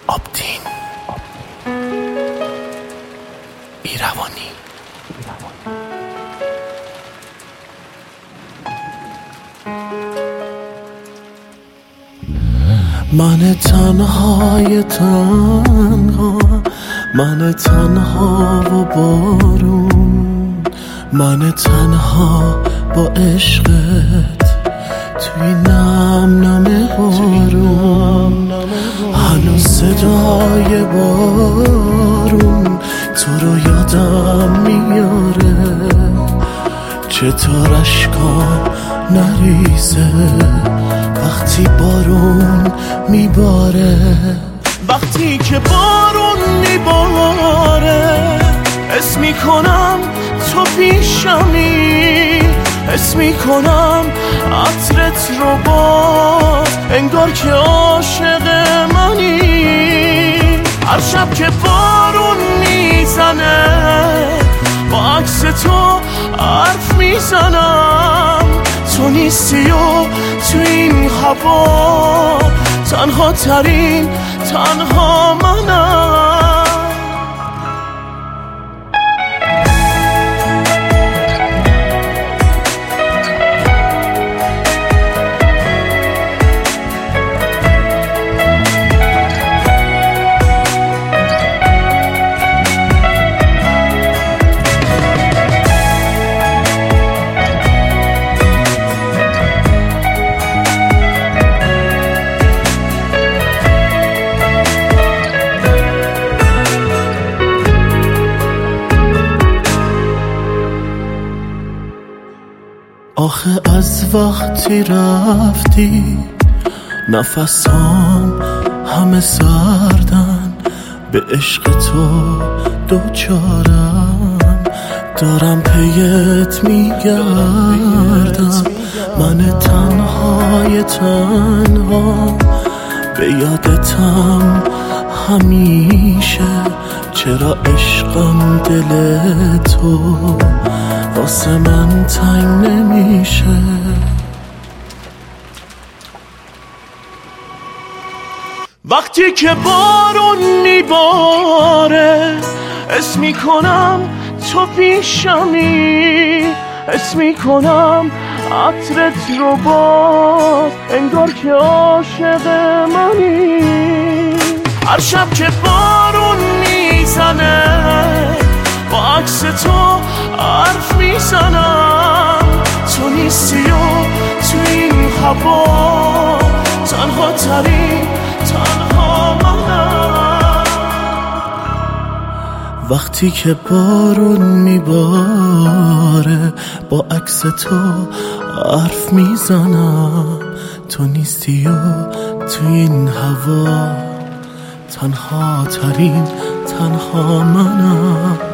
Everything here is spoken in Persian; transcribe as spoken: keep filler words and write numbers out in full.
آبدین ایروانی. من تنهای تنها، من تنها و بارون، من تنها با عشقت توی نم نم بارون. هنوز صدای بارون تو رو یادم میاره، چطور اشکام نریزه وقتی بارون میباره. وقتی که بارون میباره حس میکنم تو پیشمی، حس میکنم عطرت رو باز، انگار که عاشق منی. هر شب که بارون میزنه با عکس تو حرف میزنم، تو نیستی و تو این هوا تنها ترین تنها منم. آخه از وقتی رفتی نفسام همه سردن، به عشق تو دوچارم، دارم پیت میگردم. من تنهای تنها به یادتم همیشه، چرا عشقم دل تو واسه من تنگ نمیشه. وقتی که بارون میباره حس میکنم تو پیشمی، حس میکنم عطرت رو باز، انگار که عاشق منی. هر شب که بارون میزنه با عکس تو حرف میزنم، تو نیستی و تو این هوا تنها ترین تنها منم. وقتی که بارون میباره با عکس تو حرف میزنم، تو نیستی و تو این هوا تنها ترین تنها منم.